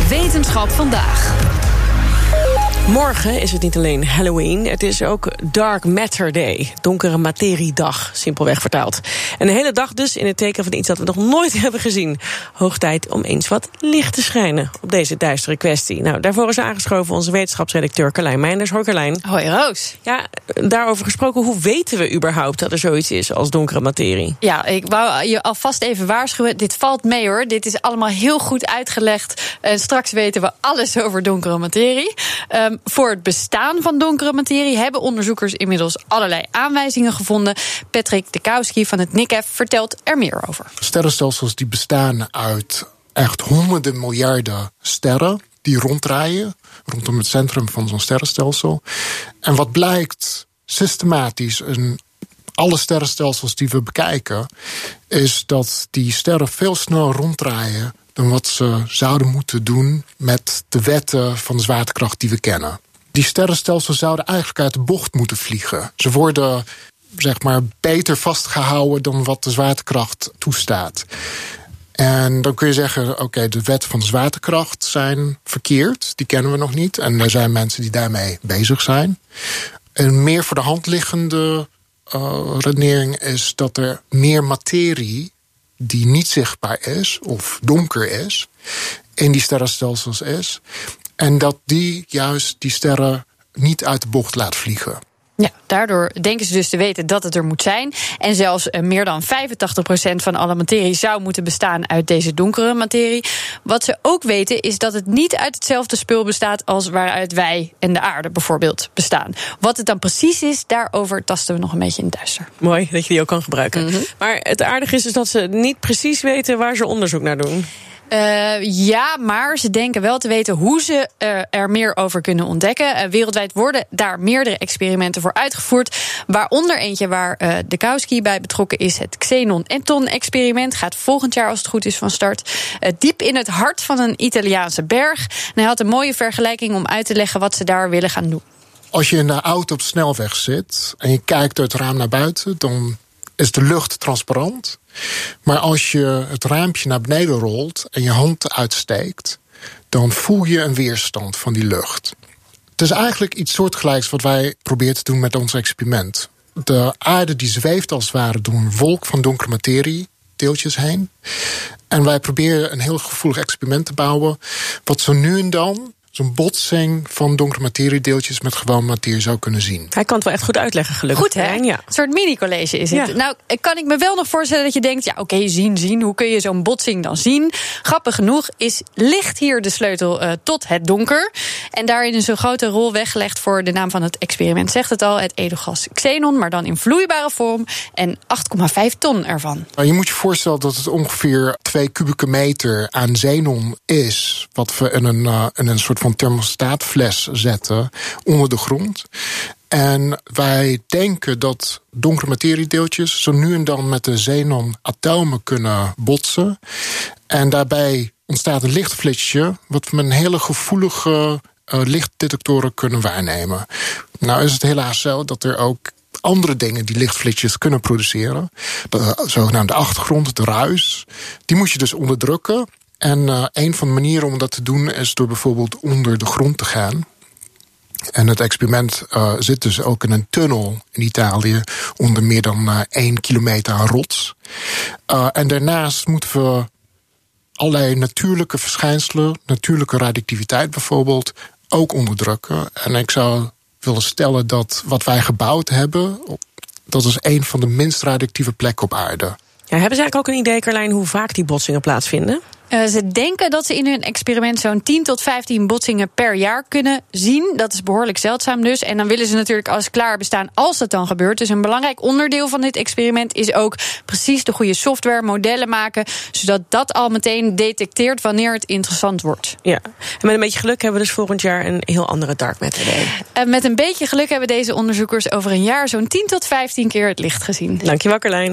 Wetenschap vandaag. Morgen is het niet alleen Halloween, het is ook Dark Matter Day. Donkere materiedag, simpelweg vertaald. En de hele dag dus in het teken van iets dat we nog nooit hebben gezien. Hoog tijd om eens wat licht te schijnen op deze duistere kwestie. Nou, daarvoor is aangeschoven onze wetenschapsredacteur Carlijn Meinders. Hoi Carlijn. Hoi Roos. Ja, daarover gesproken, hoe weten we überhaupt dat er zoiets is als donkere materie? Ja, ik wou je alvast even waarschuwen. Dit valt mee hoor. Dit is allemaal heel goed uitgelegd. En straks weten we alles over donkere materie. Voor het bestaan van donkere materie hebben onderzoekers inmiddels allerlei aanwijzingen gevonden. Patrick Dekowski van het NICEF vertelt er meer over. Sterrenstelsels die bestaan uit echt honderden miljarden sterren die ronddraaien rondom het centrum van zo'n sterrenstelsel. En wat blijkt systematisch in alle sterrenstelsels die we bekijken, is dat die sterren veel sneller ronddraaien dan wat ze zouden moeten doen met de wetten van de zwaartekracht die we kennen. Die sterrenstelsels zouden eigenlijk uit de bocht moeten vliegen. Ze worden, zeg maar, beter vastgehouden dan wat de zwaartekracht toestaat. En dan kun je zeggen, oké, de wetten van de zwaartekracht zijn verkeerd. Die kennen we nog niet. En er zijn mensen die daarmee bezig zijn. Een meer voor de hand liggende redenering is dat er meer materie die niet zichtbaar is of donker is, in die sterrenstelsels is. En dat die juist die sterren niet uit de bocht laat vliegen. Ja, daardoor denken ze dus te weten dat het er moet zijn. En zelfs meer dan 85% van alle materie zou moeten bestaan uit deze donkere materie. Wat ze ook weten is dat het niet uit hetzelfde spul bestaat als waaruit wij en de aarde bijvoorbeeld bestaan. Wat het dan precies is, daarover tasten we nog een beetje in het duister. Mooi dat je die ook kan gebruiken. Mm-hmm. Maar het aardige is dus dat ze niet precies weten waar ze onderzoek naar doen. Ja, maar ze denken wel te weten hoe ze er meer over kunnen ontdekken. Wereldwijd worden daar meerdere experimenten voor uitgevoerd. Waaronder eentje waar Dekowski bij betrokken is. Het Xenon-Enton-experiment gaat volgend jaar, als het goed is, van start. Diep in het hart van een Italiaanse berg. En hij had een mooie vergelijking om uit te leggen wat ze daar willen gaan doen. Als je in de auto op snelweg zit en je kijkt uit het raam naar buiten, dan is de lucht transparant. Maar als je het raampje naar beneden rolt en je hand uitsteekt, dan voel je een weerstand van die lucht. Het is eigenlijk iets soortgelijks wat wij proberen te doen met ons experiment. De aarde die zweeft als het ware door een wolk van donkere materie, deeltjes heen. En wij proberen een heel gevoelig experiment te bouwen, wat zo nu en dan zo'n botsing van donkere materiedeeltjes met gewoon materie zou kunnen zien. Hij kan het wel echt goed uitleggen, gelukkig. Goed, hè? Ja. Een soort mini-college is het. Ja. Nou, kan ik me wel nog voorstellen dat je denkt, ja, oké, zien. Hoe kun je zo'n botsing dan zien? Grappig genoeg is licht hier de sleutel tot het donker. En daarin is een grote rol weggelegd voor de naam van het experiment. Zegt het al, het edelgas xenon, maar dan in vloeibare vorm en 8,5 ton ervan. Je moet je voorstellen dat het ongeveer 2 kubieke meter aan xenon is, wat we in een soort van thermostaatfles zetten onder de grond. En wij denken dat donkere materiedeeltjes zo nu en dan met de xenonatomen kunnen botsen. En daarbij ontstaat een lichtflitsje wat we met een hele gevoelige lichtdetectoren kunnen waarnemen. Nou is het helaas zo dat er ook andere dingen die lichtflitsjes kunnen produceren. De zogenaamde achtergrond, de ruis, die moet je dus onderdrukken. En een van de manieren om dat te doen is door bijvoorbeeld onder de grond te gaan. En het experiment zit dus ook in een tunnel in Italië onder meer dan 1 kilometer aan rots. En daarnaast moeten we allerlei natuurlijke verschijnselen, natuurlijke radioactiviteit bijvoorbeeld, ook onderdrukken. En ik zou willen stellen dat wat wij gebouwd hebben, dat is een van de minst radioactieve plekken op aarde. Ja, hebben ze eigenlijk ook een idee, Carlijn, hoe vaak die botsingen plaatsvinden? Ze denken dat ze in hun experiment zo'n 10 tot 15 botsingen per jaar kunnen zien. Dat is behoorlijk zeldzaam dus. En dan willen ze natuurlijk alles klaar bestaan als dat dan gebeurt. Dus een belangrijk onderdeel van dit experiment is ook precies de goede software, modellen maken, zodat dat al meteen detecteert wanneer het interessant wordt. Ja, en met een beetje geluk hebben we dus volgend jaar een heel andere Dark Matter Day. Met een beetje geluk hebben deze onderzoekers over een jaar zo'n 10 tot 15 keer het licht gezien. Dankjewel, Carlijn.